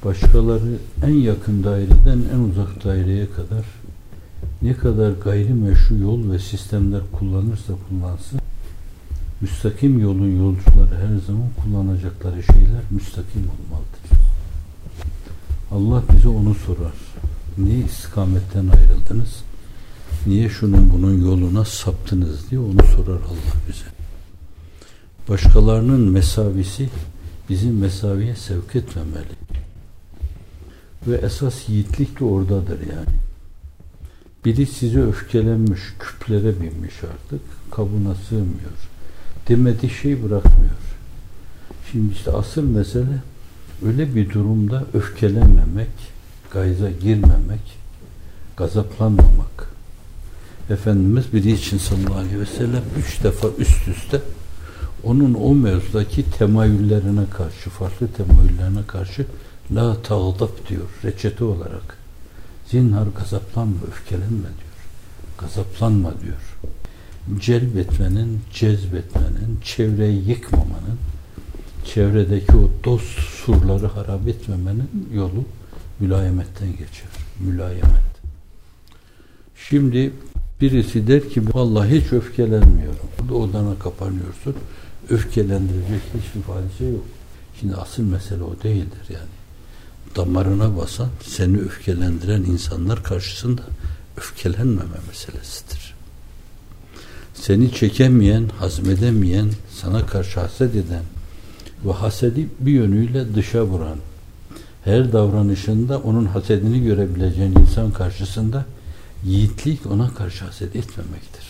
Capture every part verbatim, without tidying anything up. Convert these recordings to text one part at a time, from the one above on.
Başkaları en yakın daireden en uzak daireye kadar ne kadar gayrimeşru yol ve sistemler kullanırsa kullansın, müstakim yolun yolcuları her zaman kullanacakları şeyler müstakim olmalıdır. Allah bize onu sorar. Niye istikametten ayrıldınız? Niye şunun bunun yoluna saptınız diye onu sorar Allah bize. Başkalarının mesavisi bizim mesaviye sevk etmemeli. Ve esas yiğitlik de oradadır yani. Biri size öfkelenmiş, küplere binmiş artık, kabına sığmıyor. Demediği şey bırakmıyor. Şimdi işte asıl mesele öyle bir durumda öfkelenmemek, gayza girmemek, gazaplanmamak. Efendimiz biri için sallallahu aleyhi ve sellem üç defa üst üste onun o mevzudaki temayüllerine karşı, farklı temayüllerine karşı la tağdap diyor reçete olarak. Zinhar gazaplanma, öfkelenme diyor. Gazaplanma diyor. Celbetmenin, cezbetmenin, çevreyi yıkmamanın, çevredeki o dost surları harap etmemenin yolu mülayemetten geçer. Mülayemet. Şimdi birisi der ki vallahi hiç öfkelenmiyorum. Burada odana kapanıyorsun. Öfkelendirecek hiçbir fayda yok. Şimdi asıl mesele o değildir yani. Damarına basan, seni öfkelendiren insanlar karşısında öfkelenmeme meselesidir. Seni çekemeyen, hazmedemeyen, sana karşı haset eden ve hasedi bir yönüyle dışa vuran, her davranışında onun hasedini görebileceğin insan karşısında yiğitlik ona karşı haset etmemektir.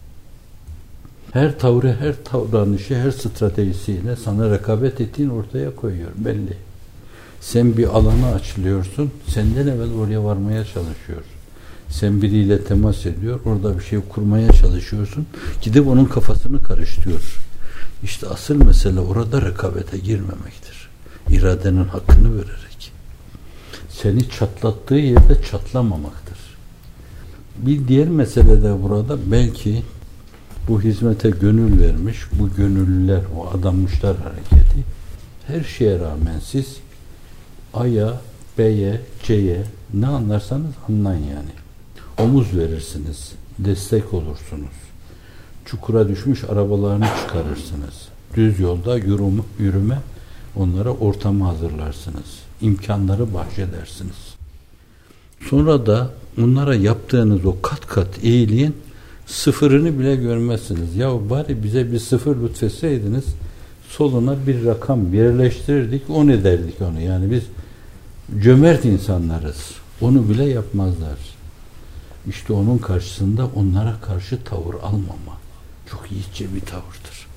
Her tavrı, her davranışı, her stratejisiyle sana rekabet ettiğin ortaya koyuyor, belli. Sen bir alana açılıyorsun, senden evvel oraya varmaya çalışıyor. Sen biriyle temas ediyor, orada bir şey kurmaya çalışıyorsun, gidip onun kafasını karıştırıyor. İşte asıl mesele orada rekabete girmemektir. İradenin hakkını vererek. Seni çatlattığı yerde çatlamamaktır. Bir diğer mesele de burada belki bu hizmete gönül vermiş, bu gönüllüler, o adanmışlar hareketi, her şeye rağmen siz A'ya, B'ye, C'ye ne anlarsanız anlayın yani. Omuz verirsiniz, destek olursunuz. Çukura düşmüş arabalarını çıkarırsınız. Düz yolda yürüme, yürüme onlara ortamı hazırlarsınız. İmkanları bahşedersiniz. Sonra da onlara yaptığınız o kat kat iyiliğin sıfırını bile görmezsiniz. Ya bari bize bir sıfır lütfetseydiniz, soluna bir rakam birleştirirdik, on ederdik onu. Yani biz cömert insanlarız. Onu bile yapmazlar. İşte onun karşısında onlara karşı tavır almama çok yiğitçe bir tavırdır.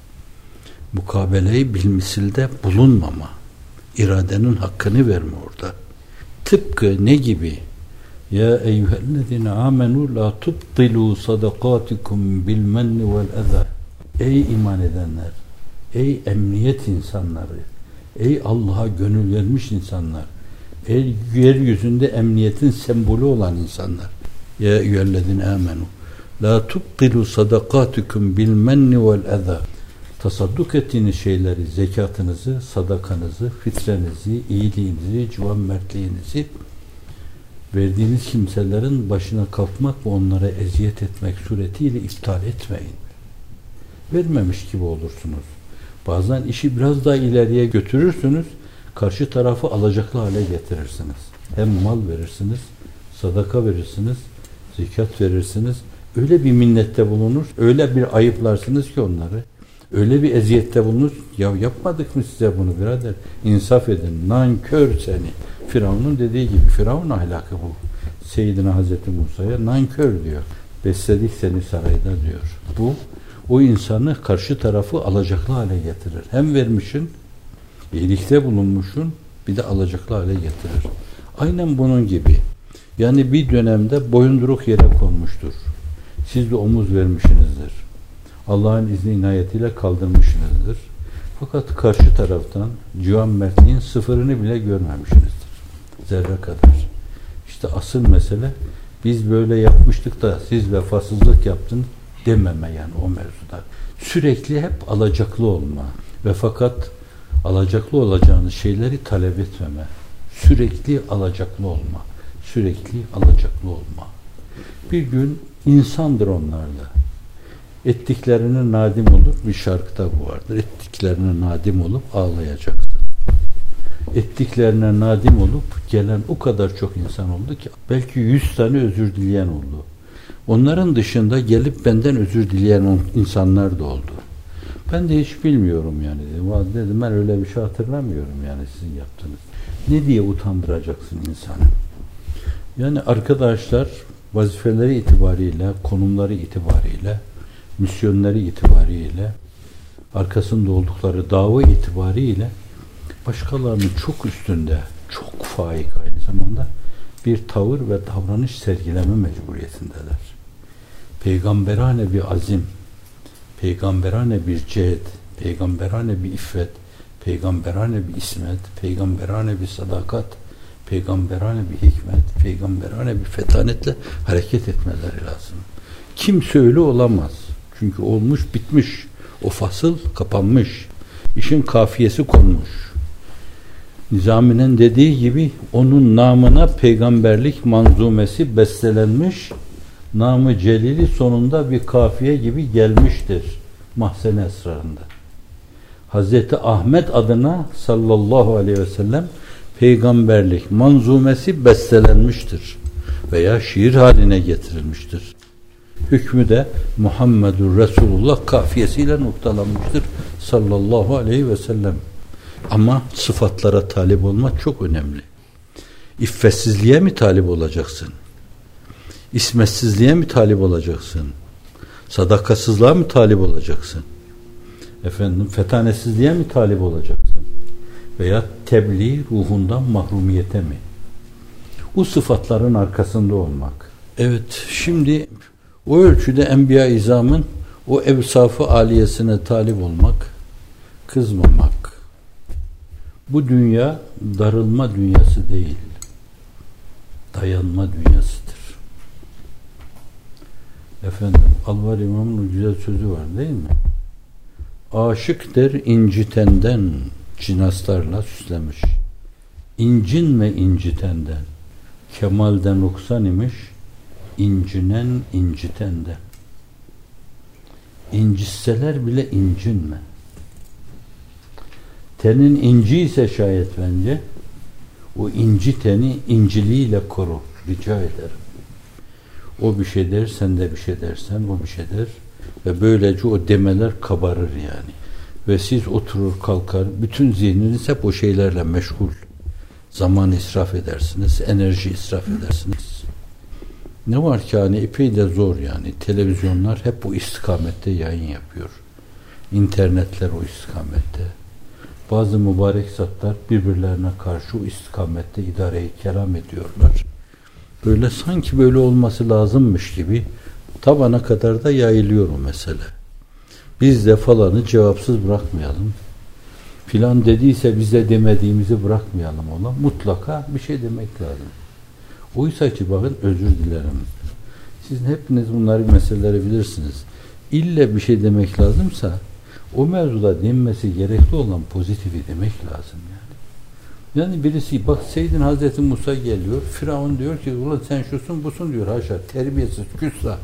Mukabeleyi bilmisilde bulunmama, iradenin hakkını verme orada. Tıpkı ne gibi? Ya eyyühellezine amenu la tubtilu sadakatikum bil menni vel eza. Ey iman edenler, ey emniyet insanları, ey Allah'a gönül vermiş insanlar, ey yeryüzünde emniyetin sembolü olan insanlar. Ya eyyühellezine amenu la tubtilu sadakatikum bil menni vel eza. Tasadduk ettiğiniz şeyleri, zekatınızı, sadakanızı, fitrenizi, iyiliğinizi, cömertliğinizi verdiğiniz kimselerin başına kalkmak ve onlara eziyet etmek suretiyle iptal etmeyin. Vermemiş gibi olursunuz. Bazen işi biraz daha ileriye götürürsünüz, karşı tarafı alacaklı hale getirirsiniz. Hem mal verirsiniz, sadaka verirsiniz, zekat verirsiniz. Öyle bir minnette bulunur, öyle bir ayıplarsınız ki onları. Öyle bir eziyette bulunur. Ya yapmadık mı size bunu birader? İnsaf edin. Nankör seni. Firavun'un dediği gibi. Firavun ahlakı bu. Seyyidina Hazreti Musa'ya nankör diyor. Besledik seni sarayda diyor. Bu o insanı karşı tarafı alacaklı hale getirir. Hem vermişin, iyilikte bulunmuşun, bir de alacaklı hale getirir. Aynen bunun gibi. Yani bir dönemde boyunduruk yere konmuştur. Siz de omuz vermişsinizdir. Allah'ın izni inayetiyle kaldırmışsınızdır. Fakat karşı taraftan cömertliğin sıfırını bile görmemişsinizdir. Zerre kadar. İşte asıl mesele biz böyle yapmıştık da siz vefasızlık yaptınız dememe yani o mevzuda. Sürekli hep alacaklı olma ve fakat alacaklı olacağınız şeyleri talep etmeme. Sürekli alacaklı olma. Sürekli alacaklı olma. Bir gün insandır onlar da. Ettiklerine nadim olur. Bir şarkıda bu vardır. Ettiklerine nadim olup ağlayacaksın. Ettiklerine nadim olup gelen o kadar çok insan oldu ki belki yüz tane özür dileyen oldu. Onların dışında gelip benden özür dileyen insanlar da oldu. Ben de hiç bilmiyorum yani dedim. Dedim ben öyle bir şey hatırlamıyorum yani sizin yaptığınız. Ne diye utandıracaksın insanı? Yani arkadaşlar vazifeleri itibariyle, konumları itibariyle, misyonları itibariyle, arkasında oldukları dava itibariyle başkalarının çok üstünde, çok faik aynı zamanda bir tavır ve davranış sergileme mecburiyetindeler. Peygamberane bir azim, peygamberane bir cehd, peygamberane bir iffet, peygamberane bir ismet, peygamberane bir sadakat, peygamberane bir hikmet, peygamberane bir fetanetle hareket etmeleri lazım. Kimse öyle olamaz. Çünkü olmuş, bitmiş. O fasıl kapanmış. İşin kafiyesi konmuş. Nizami'nin dediği gibi onun namına peygamberlik manzumesi bestelenmiş, namı celili sonunda bir kafiye gibi gelmiştir Mahzen-i Esrarında. Hazreti Ahmet adına sallallahu aleyhi ve sellem peygamberlik manzumesi bestelenmiştir veya şiir haline getirilmiştir. Hükmü de Muhammedur Resulullah kafiyesiyle noktalanmıştır sallallahu aleyhi ve sellem. Ama sıfatlara talip olmak çok önemli. İffetsizliğe mi talip olacaksın? İsmetsizliğe mi talip olacaksın? Sadakatsızlığa mı talip olacaksın? Efendim, fetanesizliğe mi talip olacaksın? Veya tebliğ ruhundan mahrumiyete mi? O sıfatların arkasında olmak. Evet, şimdi o ölçüde Enbiya-i İzam'ın o evsaf-ı aliyesine talip olmak, kızmamak. Bu dünya darılma dünyası değil, dayanma dünyasıdır. Efendim, Alvar İmam'ın güzel sözü var değil mi? Aşık der incitenden cinaslarla süslemiş. İncinme incitenden. Kemalden noksan imiş, incinen incitenden. İncitseler bile incinme. Tenin inci ise şayet bence, o inci teni inciliğiyle koru, rica ederim. O bir şey der, sen de bir şey dersen, o bir şey der ve böylece o demeler kabarır yani. Ve siz oturur kalkar, bütün zihniniz hep o şeylerle meşgul. Zaman israf edersiniz, enerji israf edersiniz. Ne var ki hani epey de zor yani. Televizyonlar hep bu istikamette yayın yapıyor. İnternetler o istikamette. Bazı mübarek zatlar birbirlerine karşı o istikamette idare-i kelam ediyorlar. Böyle sanki böyle olması lazımmış gibi tabana kadar da yayılıyor o mesele. Biz de falanı cevapsız bırakmayalım. Filan dediyse bize demediğimizi bırakmayalım ona. Mutlaka bir şey demek lazım. Oysa ki bakın özür dilerim. Siz hepiniz bunları meseleleri bilirsiniz. İlle bir şey demek lazımsa o mevzuda denmesi gerekli olan pozitifi demek lazım yani. Yani birisi bak Seyyidin Hazreti Musa geliyor. Firavun diyor ki ulan sen şusun busun diyor. Haşa terbiyesiz küstah.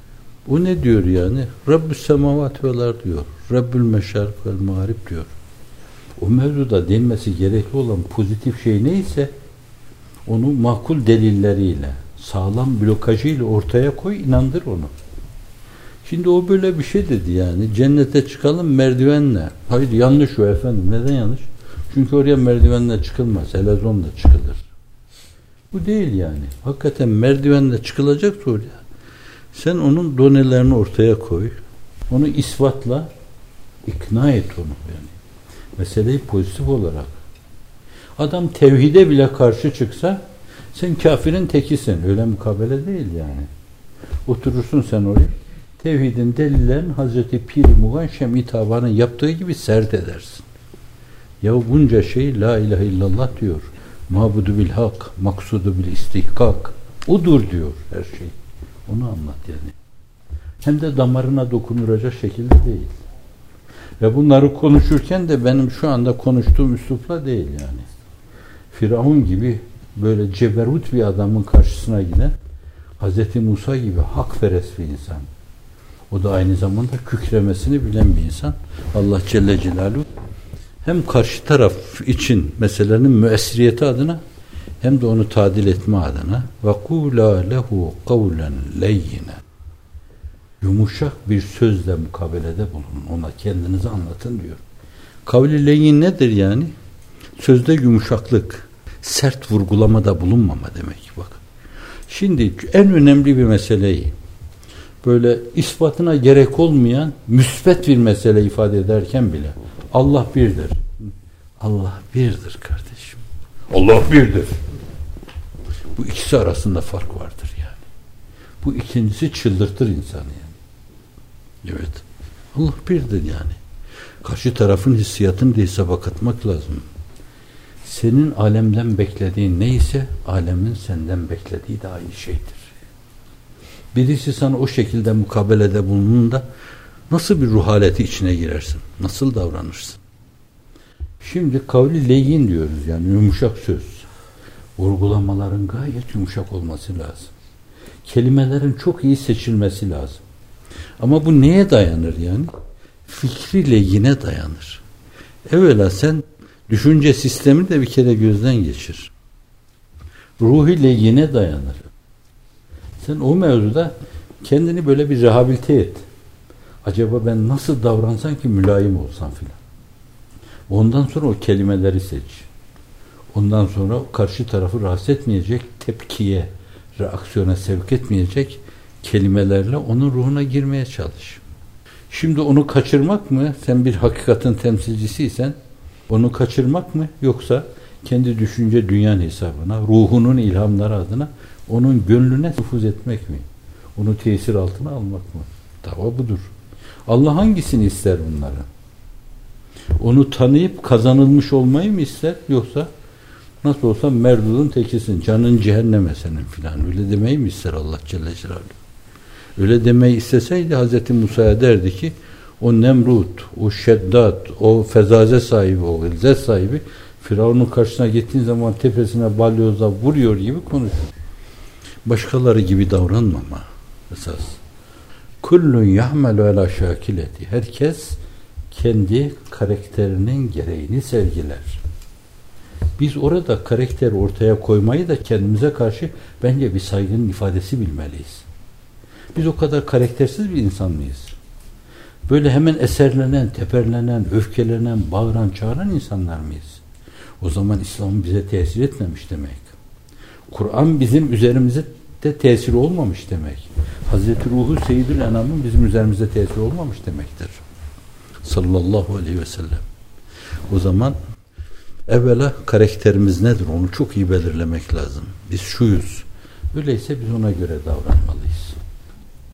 O ne diyor yani? Rabbü's semavat vel ard diyor. Rabbül meşarik vel mağrib diyor. O mevzuda denmesi gerekli olan pozitif şey neyse onu makul delilleriyle, sağlam blokajıyla ortaya koy, inandır onu. Şimdi o böyle bir şey dedi yani. Cennete çıkalım merdivenle. Hayır yanlış o efendim. Neden yanlış? Çünkü oraya merdivenle çıkılmaz. Helezonla çıkılır. Bu değil yani. Hakikaten merdivenle çıkılacak oraya. Sen onun donelerini ortaya koy. Onu ispatla ikna et onu yani. Meseleyi pozitif olarak. Adam tevhide bile karşı çıksa sen kafirin tekisin. Öyle mukabele değil yani. Oturursun sen oraya. Tevhidin delillerini Hazreti Pir Mugan Şem-i Taban'ın yaptığı gibi sert edersin. Ya bunca şey la ilahe illallah diyor. Mabudu bil hak, maksudu bil istihkak. Odur diyor her şey. Onu anlat yani. Hem de damarına dokunulacak şekilde değil. Ve bunları konuşurken de benim şu anda konuştuğum üslupla değil yani. Firavun gibi böyle ceberut bir adamın karşısına giden Hazreti Musa gibi hakperest bir insan. O da aynı zamanda kükremesini bilen bir insan. Allah Celle Celaluhu hem karşı taraf için meselenin müessiriyeti adına hem de onu tadil etme adına ve kula lehu kavlen leyyine, yumuşak bir sözle mukabelede bulunun. Ona kendinizi anlatın diyor. Kavli leyyin nedir yani? Sözde yumuşaklık, sert vurgulamada bulunmama demek. Bak. Şimdi en önemli bir meseleyi böyle ispatına gerek olmayan müsbet bir mesele ifade ederken bile Allah birdir. Allah birdir kardeşim. Allah birdir. Bu ikisi arasında fark vardır yani. Bu ikincisi çıldırtır insanı yani. Evet. Allah birdir yani. Karşı tarafın hissiyatını da hesaba katmak lazım. Senin alemden beklediğin neyse alemin senden beklediği de aynı şeydir. Birisi sana o şekilde mukabelede bulunduğunda nasıl bir ruh haleti içine girersin? Nasıl davranırsın? Şimdi kavli leyyin diyoruz yani yumuşak söz. Vurgulamaların gayet yumuşak olması lazım. Kelimelerin çok iyi seçilmesi lazım. Ama bu neye dayanır yani? Fikri leyyine dayanır. Evvela sen düşünce sistemini de bir kere gözden geçir. Ruhi leyyine dayanır. Sen o mevzuda kendini böyle bir rehabilite et. Acaba ben nasıl davransam ki mülayim olsam filan. Ondan sonra o kelimeleri seç. Ondan sonra karşı tarafı rahatsız etmeyecek, tepkiye, reaksiyona sevk etmeyecek kelimelerle onun ruhuna girmeye çalış. Şimdi onu kaçırmak mı? Sen bir hakikatin temsilcisiysen onu kaçırmak mı? Yoksa kendi düşünce dünyanın hesabına, ruhunun ilhamları adına onun gönlüne nüfuz etmek mi? Onu tesir altına almak mı? Dava budur. Allah hangisini ister bunları? Onu tanıyıp kazanılmış olmayı mı ister? Yoksa nasıl olsa merdudun tekisin, canın cehenneme senin filan. Öyle demeyi mi ister Allah Celle Celaluhu? Öyle demeyi isteseydi Hazreti Musa'ya derdi ki o Nemrut, o Şeddat, o fezaze sahibi, o gılzet sahibi Firavun'un karşısına gittiğin zaman tepesine balyozla vuruyor gibi konuşur. Başkaları gibi davranmama esas. Kullun yahmelu ala şakileti. Herkes kendi karakterinin gereğini sergiler. Biz orada karakteri ortaya koymayı da kendimize karşı bence bir saygının ifadesi bilmeliyiz. Biz o kadar karaktersiz bir insan mıyız? Böyle hemen eserlenen, teperlenen, öfkelenen, bağıran, çağıran insanlar mıyız? O zaman İslam bize tesir etmemiş demek. Kur'an bizim üzerimize de tesir olmamış demek. Hazreti Ruhu Seyyidül Enam'ın bizim üzerimize tesir olmamış demektir. Sallallahu aleyhi ve sellem. O zaman evvela karakterimiz nedir? Onu çok iyi belirlemek lazım. Biz şuyuz. Öyleyse biz ona göre davranmalıyız.